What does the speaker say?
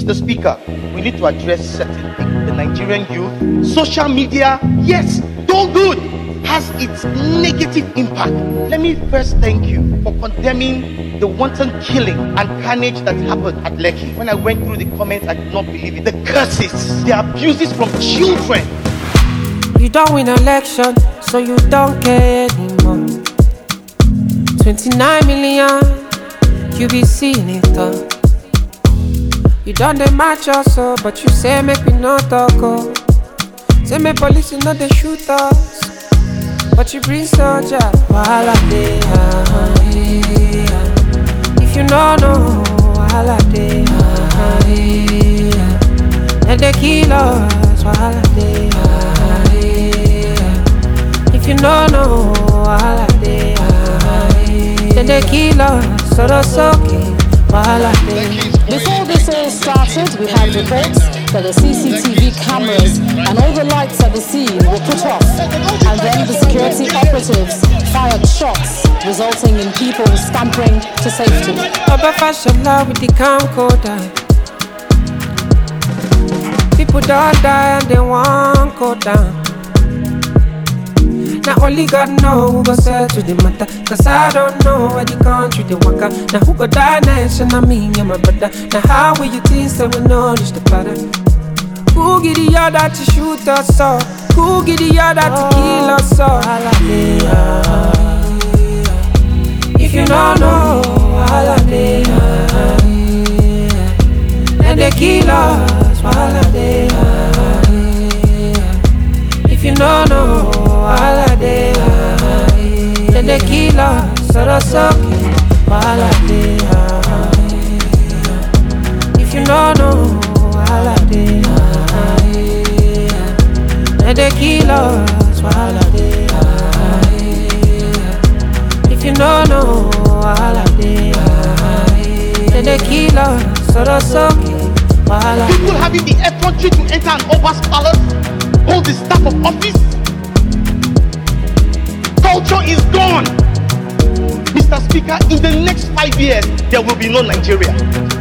Mr. Speaker, we need to address certain things. The Nigerian youth, social media, yes, though good, has its negative impact. Let me first thank you for condemning the wanton killing and carnage that happened at Lekki. When I went through the comments, I did not believe it. The curses, the abuses from children. You don't win election, so you don't care anymore. 29 million, you be seeing it all. You done the match also, but you say make me not talk. Oh. Say make police not they shoot us, but you bring soldier. Wahala dey, if you no know, wahala dey, and they kill us. Wahala dey, if you no know, wahala dey, then they kill us. So that's okay. Before this all started, we had reports that the CCTV cameras and all the lights at the scene were put off, and then the security operatives fired shots, resulting in people scampering to safety. With the camcorder, people don't die and they won't go down. Now only God know who go settle the matter, cause I don't know where the country they walk out. Now who go die next, and I mean you're my brother. Now how will you think that we know this the pattern? Who get the order to shoot us all? Who get the order to kill us all? If you don't know, and they kill us, if you don't know, then they kill us, so that's okay. If you don't know, then they kill us. If you don't know, then they kill us, so that's okay. People having the effrontery to enter an Oba's palace, hold the staff of office. Culture is gone. Mr. Speaker, in the next 5 years, there will be no Nigeria.